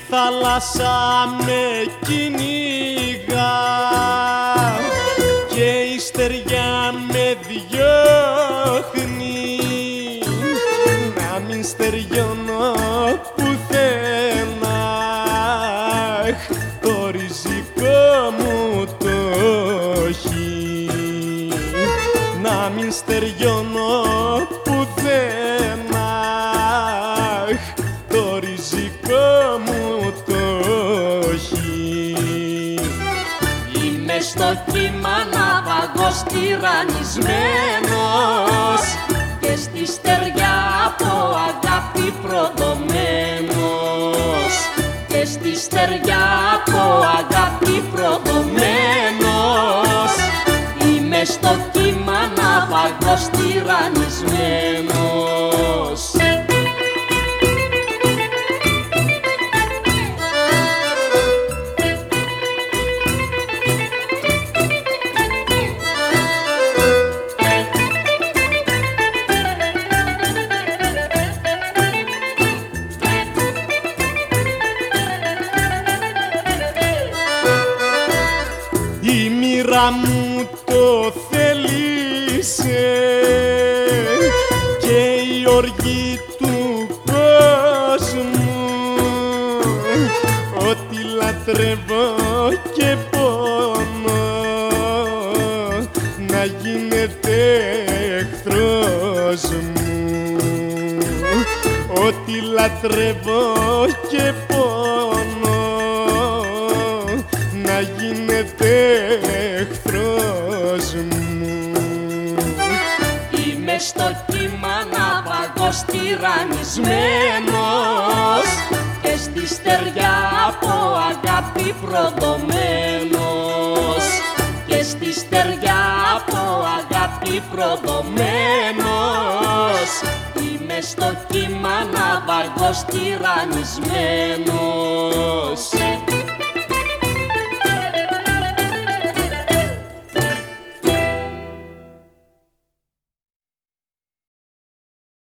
θάλασσα με κυνηγά και η στεριά με διώχνει να μην στεριώνω πουθενά. Το ριζικό μου το έχει να μην στεριώνω πουθενά. Το ριζικό μου το έχει. Είμαι στο κύμα ναυαγός τυραννισμένος και στη στεριά από αγάπη προδομένος, και στη στεριά από αγάπη προδομένος. Είμαι στο κύμα ναυαγός τυραννισμένος. Η μοίρα μου το θέλησε και η οργή του κόσμου, ότι λατρεύω και πόνο να γίνεται εχθρός μου, ότι λατρεύω και πόνο να γίνεται εχθρός μου. Είμαι στο κύμα ναυαγός τυραννισμένος και στη στεριά από αγάπη προδομένος, και στη στεριά από αγάπη προδομένος. Είμαι στο κύμα ναυαγός τυραννισμένος.